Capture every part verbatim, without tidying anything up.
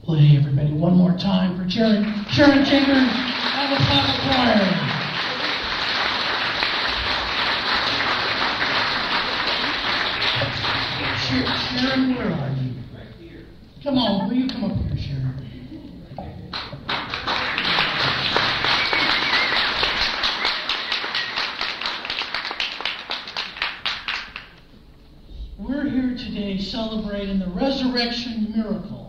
Play, everybody, one more time for Sharon, Sharon Chambers and the Plaza Choir. Sharon, where are you? Right here. Come on, will you come up here, Sharon? We're here today celebrating the resurrection miracle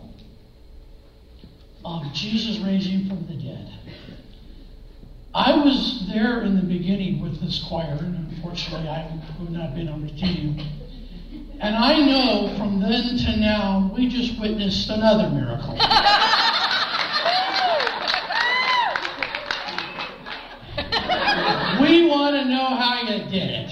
of Jesus raising from the dead. I was there in the beginning with this choir, and unfortunately I have not been on the team. And I know from then to now, we just witnessed another miracle. We want to know how you did it.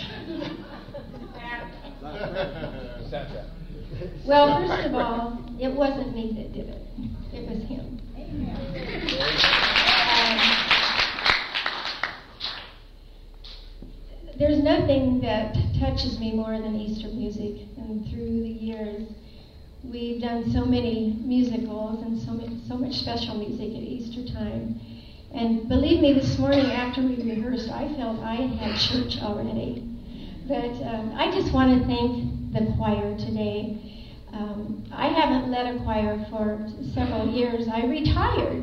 Well, first of all, it wasn't me that did it. It was him. Um, there's nothing that touches me more than Easter music. And through the years, we've done so many musicals and so much, so much special music at Easter time. And believe me, this morning after we rehearsed, I felt I had church already. But um, I just want to thank the choir today. Um, I haven't led a choir for several years. I retired.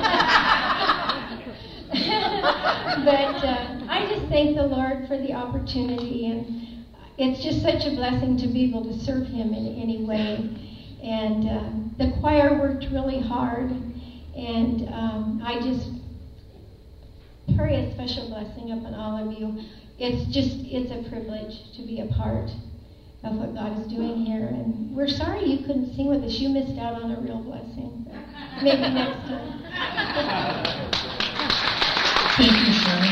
But uh, I just thank the Lord for the opportunity, and it's just such a blessing to be able to serve Him in any way. And uh, the choir worked really hard, and um, I just pray a special blessing upon all of you. It's just, it's a privilege to be a part of what God is doing here. And we're sorry you couldn't sing with us. You missed out on a real blessing. Maybe next time. Thank you, Sharon.